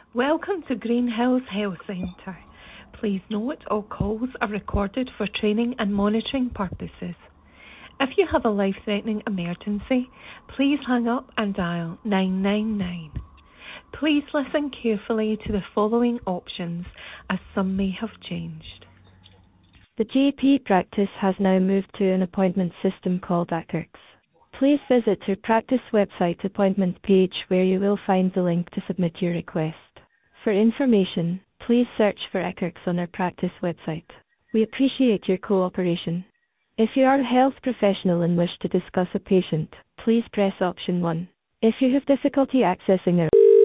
Welcome to Green Hills Health Centre. Please note all calls are recorded for training and monitoring purposes. If you have a life-threatening emergency, please hang up and dial 999. Please listen carefully to the following options as some may have changed. The GP practice has now moved to an appointment system called ACCRX. Please visit your practice website appointment page where you will find the link to submit your request. For information, please search for ACCRX on our practice website. We appreciate your cooperation. If you are a health professional and wish to discuss a patient, please press option 1. If you have difficulty accessing our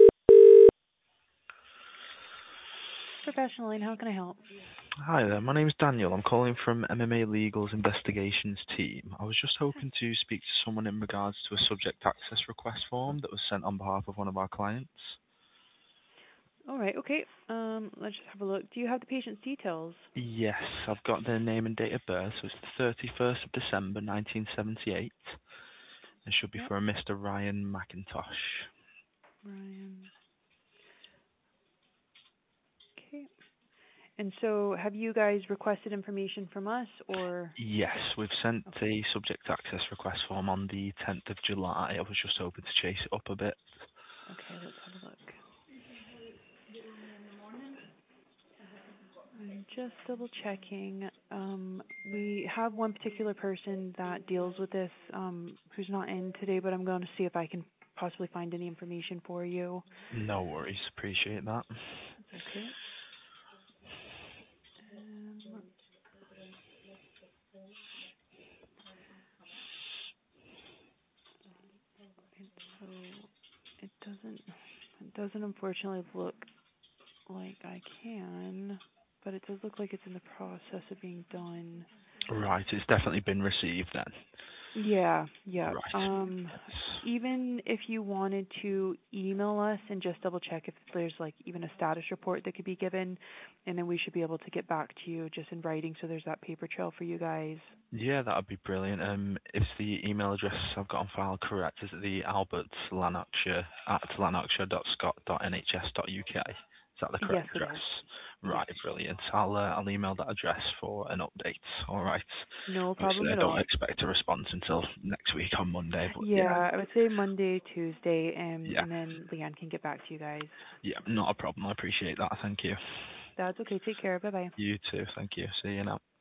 professional line, how can I help? Hi there, my name's Daniel. I'm calling from MMA Legal's investigations team. I was just hoping to speak to someone in regards to a subject access request form that was sent on behalf of one of our clients. All right, okay. Let's just have a look. Do you have the patient's details? Yes, I've got their name and date of birth, so it's the 31st of December 1978. It should be for a Mr. Ryan McIntosh. Ryan. Okay. And so have you guys requested information from us or? Yes, we've sent a subject access request form on the 10th of July. I was just hoping to chase it up a bit. Okay, let's have a look. I'm just double checking. We have one particular person that deals with this who's not in today, but I'm going to see if I can possibly find any information for you. No worries, appreciate that. That's okay. So it doesn't unfortunately look like I can, but it does look like it's in the process of being done. Right, it's definitely been received then. Yeah. Right. Even if you wanted to email us and just double check if there's like even a status report that could be given, and then we should be able to get back to you just in writing so there's that paper trail for you guys. Yeah, that would be brilliant. Is the email address I've got on file correct? Is it the Albert Lanarkshire at lanarkshire.scot.nhs.uk? Is that the correct Yes, it address? is. Right, Yes. brilliant. I'll email that address for an update. All right. No Obviously, problem I at don't all. expect a response until next week on Monday, but Yeah, I would say Monday, Tuesday, yeah, and then Leanne can get back to you guys. yeah, not a problem. I appreciate that. Thank you. That's okay. Take care. Bye-bye. You too. Thank you. See you now.